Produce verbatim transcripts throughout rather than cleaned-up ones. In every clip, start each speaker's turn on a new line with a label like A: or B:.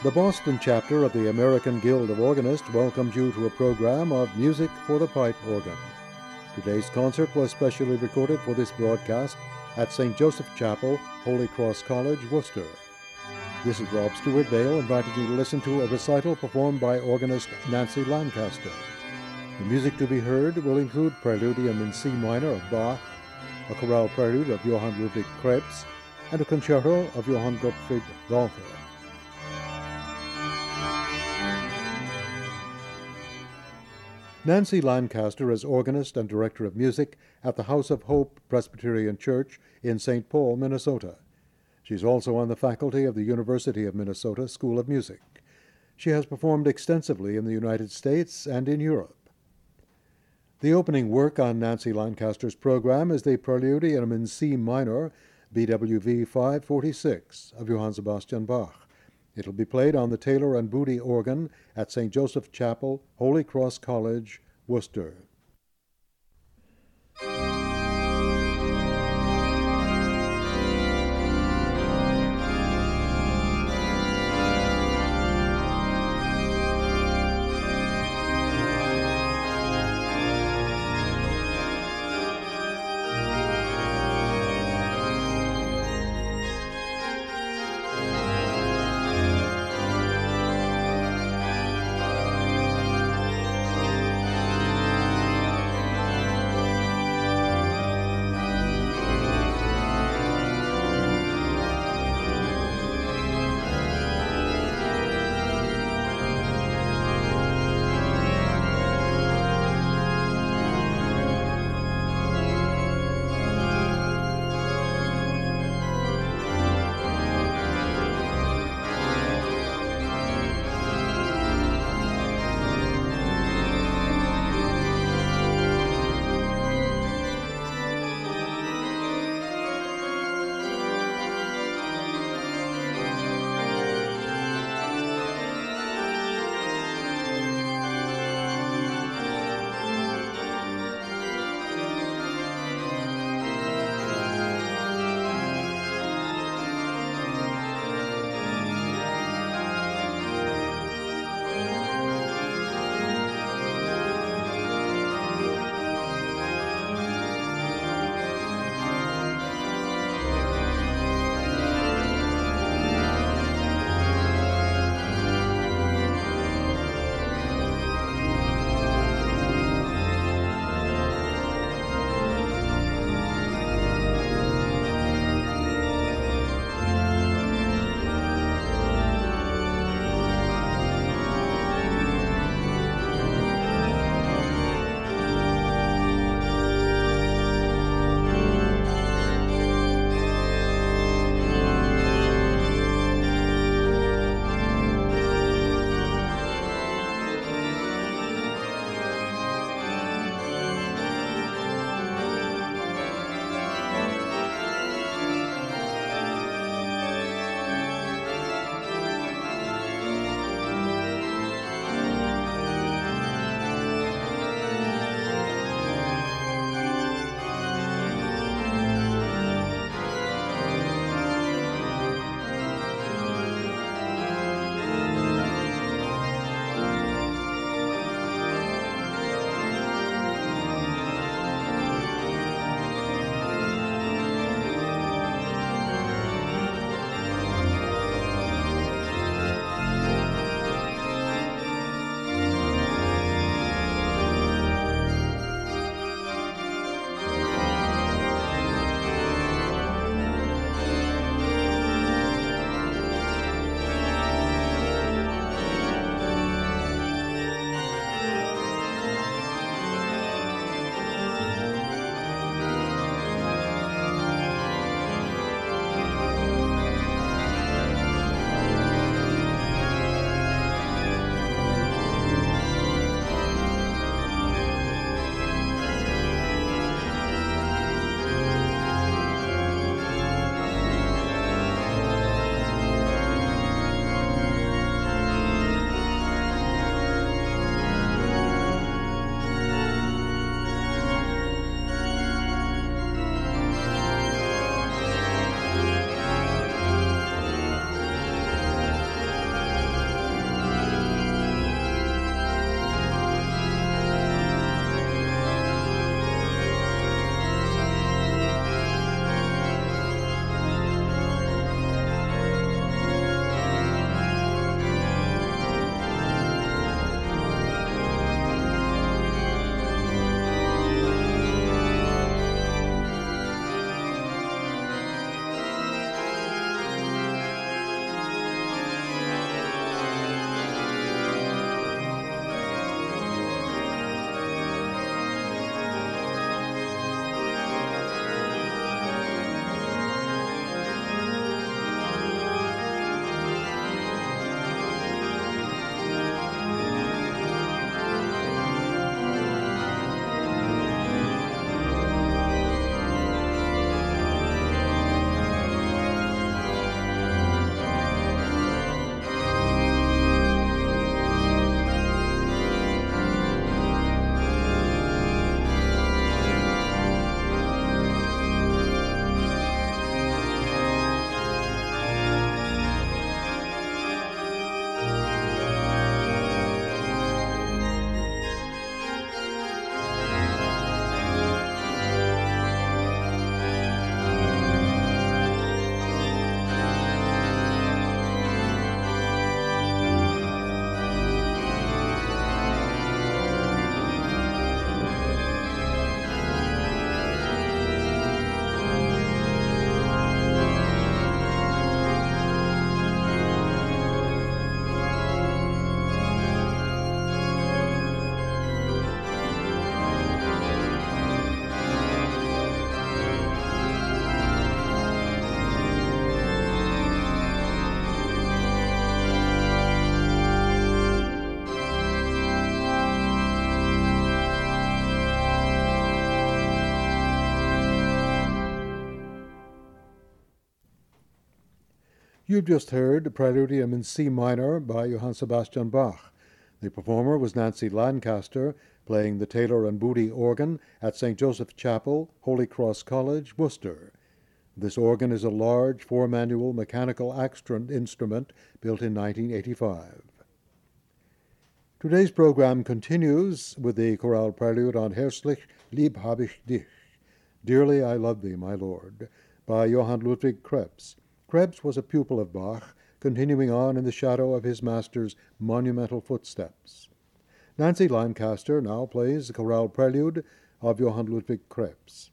A: The Boston chapter of the American Guild of Organists welcomes you to a program of Music for the Pipe Organ. Today's concert was specially recorded for this broadcast at Saint Joseph Chapel, Holy Cross College, Worcester. This is Rob Stewart Vale inviting you to listen to a recital performed by organist Nancy Lancaster. The music to be heard will include Preludium in C minor of Bach, a chorale prelude of Johann Ludwig Krebs, and a concerto of Johann Gottfried Walther. Nancy Lancaster is organist and director of music at the House of Hope Presbyterian Church in Saint Paul, Minnesota. She's also on the faculty of the University of Minnesota School of Music. She has performed extensively in the United States and in Europe. The opening work on Nancy Lancaster's program is the Preludium in C minor, B W V five forty-six, of Johann Sebastian Bach. It'll be played on the Taylor and Booty organ at Saint Joseph Chapel, Holy Cross College, Worcester. You've just heard Preludium in C minor by Johann Sebastian Bach. The performer was Nancy Lancaster, playing the Taylor and Booty organ at Saint Joseph Chapel, Holy Cross College, Worcester. This organ is a large four-manual mechanical Axtron instrument built in nineteen eighty-five. Today's program continues with the chorale prelude on Herzlich lieb hab ich dich, Dearly I Love Thee, My Lord, by Johann Ludwig Krebs. Krebs was a pupil of Bach, continuing on in the shadow of his master's monumental footsteps. Nancy Lancaster now plays the chorale prelude of Johann Ludwig Krebs.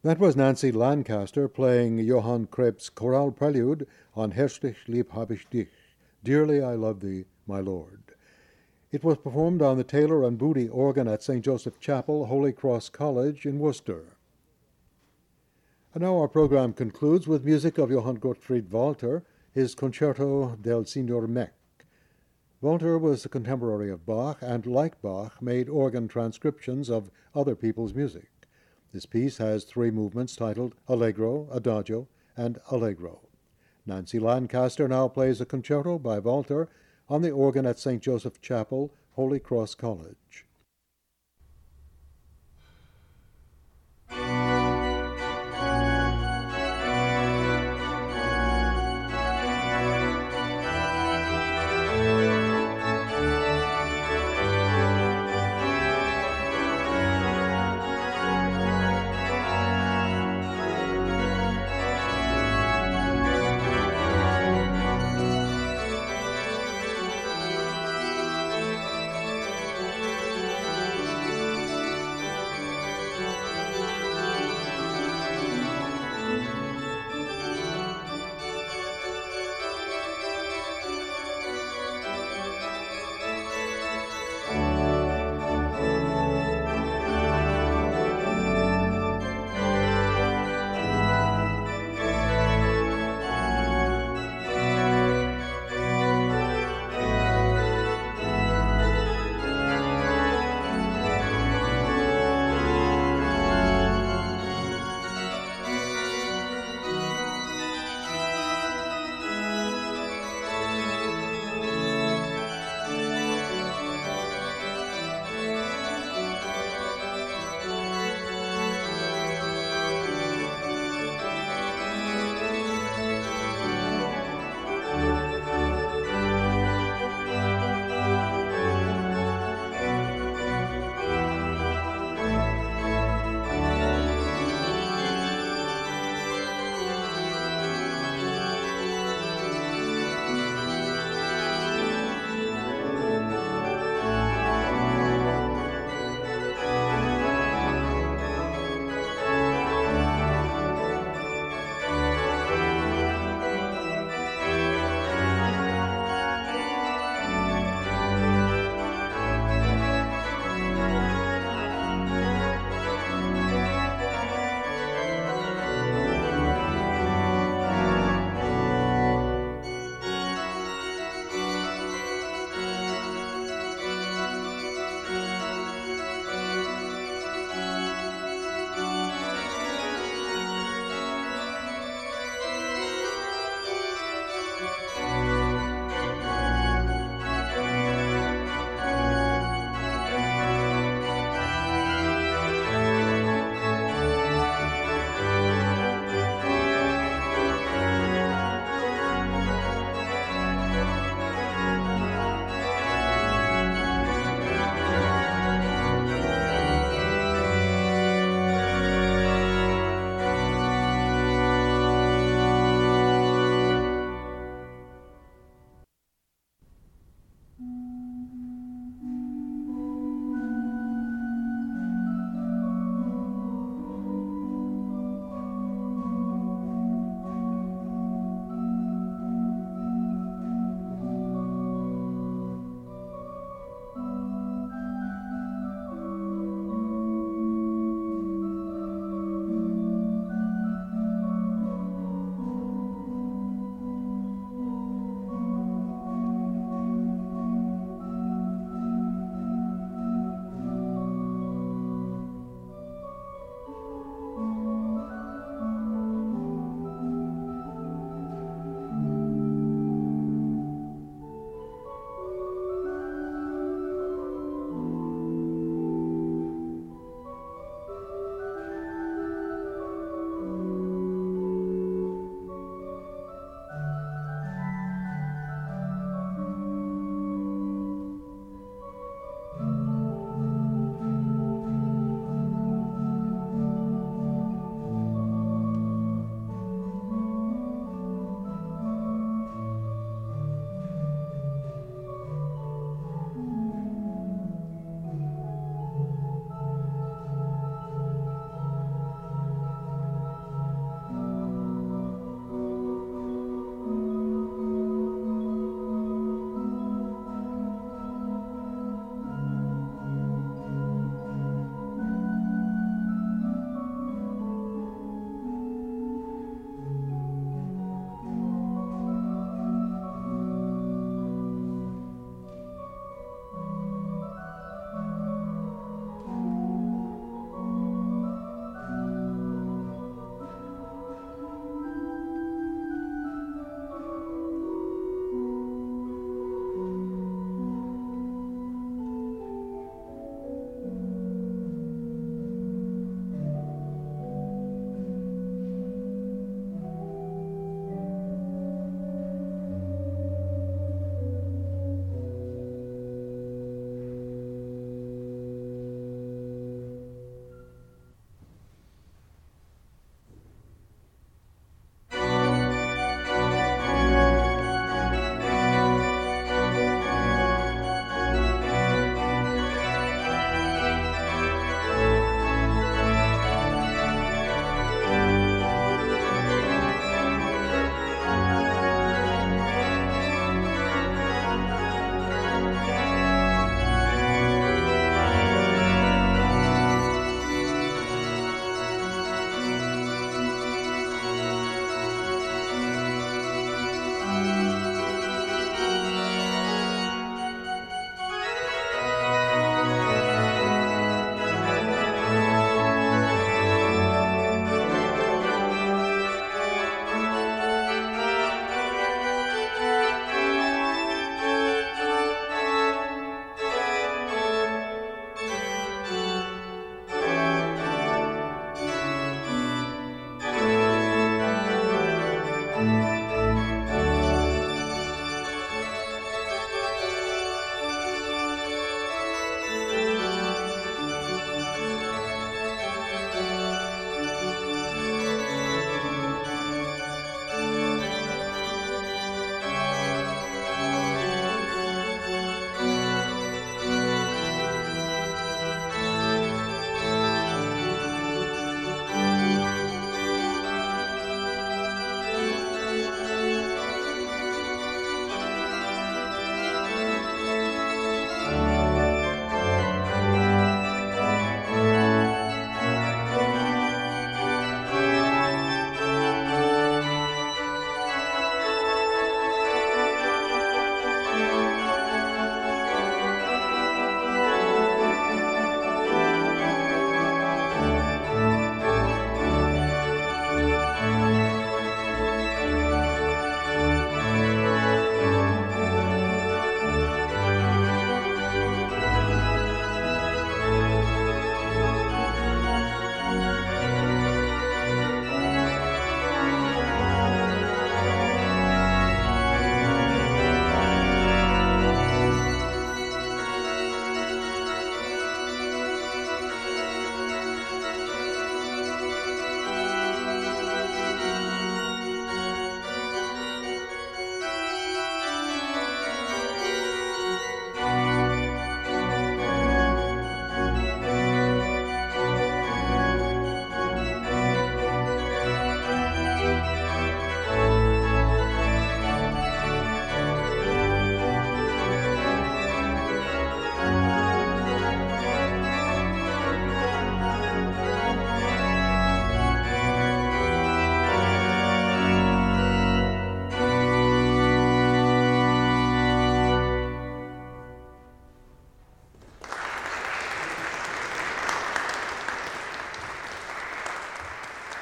A: That was Nancy Lancaster playing Johann Krebs' chorale prelude on Herzlich lieb hab ich dich, Dearly I Love Thee, My Lord. It was performed on the Taylor and Booty organ at Saint Joseph Chapel, Holy Cross College in Worcester. And now our program concludes with music of Johann Gottfried Walter, his Concerto del Signor Meck. Walter was a contemporary of Bach and, like Bach, made organ transcriptions of other people's music. This piece has three movements titled Allegro, Adagio, and Allegro. Nancy Lancaster now plays a concerto by Walter on the organ at Saint Joseph Chapel, Holy Cross College.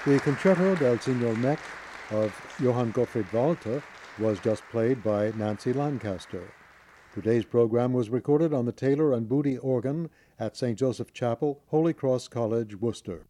A: The Concerto del Signor Meck of Johann Gottfried Walter was just played by Nancy Lancaster. Today's program was recorded on the Taylor and Booty organ at Saint Joseph Chapel, Holy Cross College, Worcester.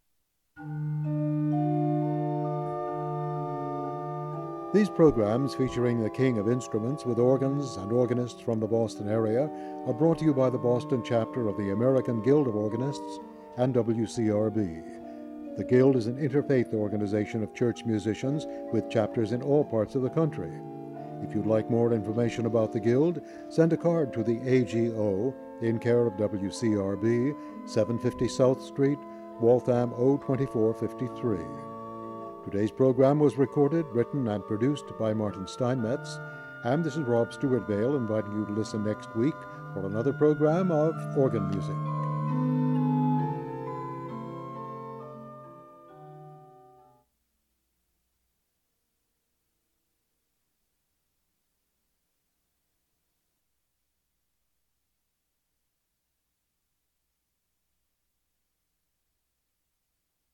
A: These programs, featuring the king of instruments with organs and organists from the Boston area, are brought to you by the Boston chapter of the American Guild of Organists and W C R B. The Guild is an interfaith organization of church musicians with chapters in all parts of the country. If you'd like more information about the Guild, send a card to the A G O in care of W C R B, seven fifty South Street, Waltham O twenty-four fifty-three. Today's program was recorded, written, and produced by Martin Steinmetz, and this is Rob Stewart Vale inviting you to listen next week for another program of Organ Music.